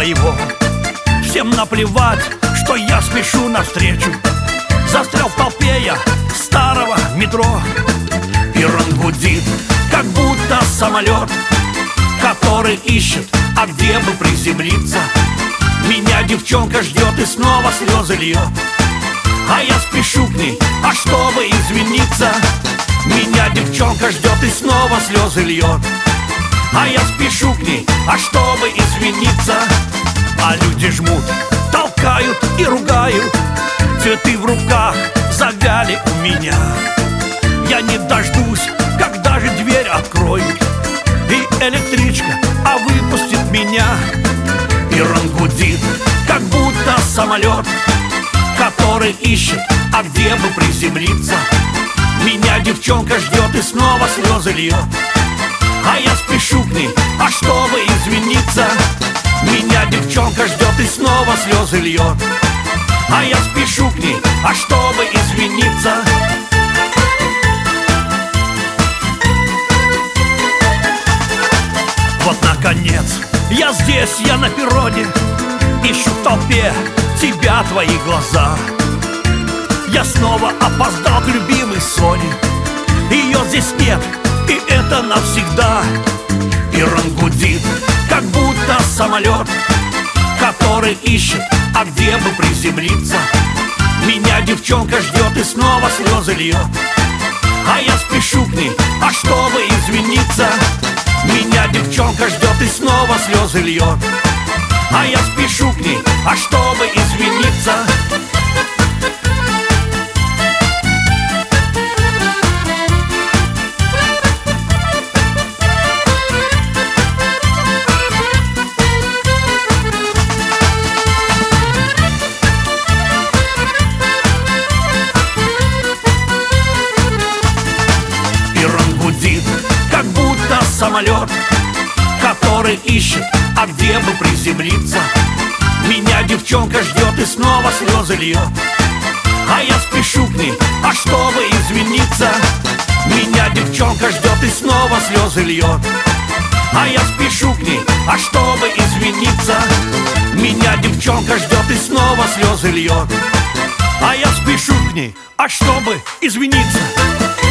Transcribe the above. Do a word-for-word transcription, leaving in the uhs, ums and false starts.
моего. Всем наплевать, что я спешу навстречу. Застрял в толпе я старого метро. Перрон гудит, как будто самолет, который ищет, а где бы приземлиться. Меня девчонка ждет и снова слезы льет, а я спешу к ней, а чтобы извиниться. Меня девчонка ждет и снова слезы льет, а я спешу к ней, а чтобы извиниться. А люди жмут, толкают и ругают, цветы в руках завяли у меня. Я не дождусь, когда же дверь откроют и электричка, а выпустит меня. Перрон гудит, как будто самолет, который ищет, а где бы приземлиться. Меня девчонка ждет и снова слезы льет, а я спешу к ней, а чтобы извиниться. Меня девчонка ждет и снова слезы льет, а я спешу к ней, а чтобы извиниться. Вот наконец я здесь, я на перроне, ищу в толпе тебя, твои глаза. Я снова опоздал к любимой Соне, ее здесь нет, и это навсегда. Перрон гудит, как будто самолет, который ищет, а где бы приземлиться. Меня девчонка ждет и снова слезы льет, а я спешу к ней, а чтобы извиниться. Меня девчонка ждет и снова слезы льет, а я спешу к ней, а чтобы извиниться. Перрон гудит, как будто самолет, который ищет, а где бы приземлиться. Меня девчонка ждет и снова слезы льет, а я спешу к ней, а чтобы извиниться. Меня девчонка ждет и снова слезы льет, а я спешу к ней, а чтобы извиниться. Меня девчонка ждет и снова слезы льет, а я спешу к ней, а чтобы извиниться.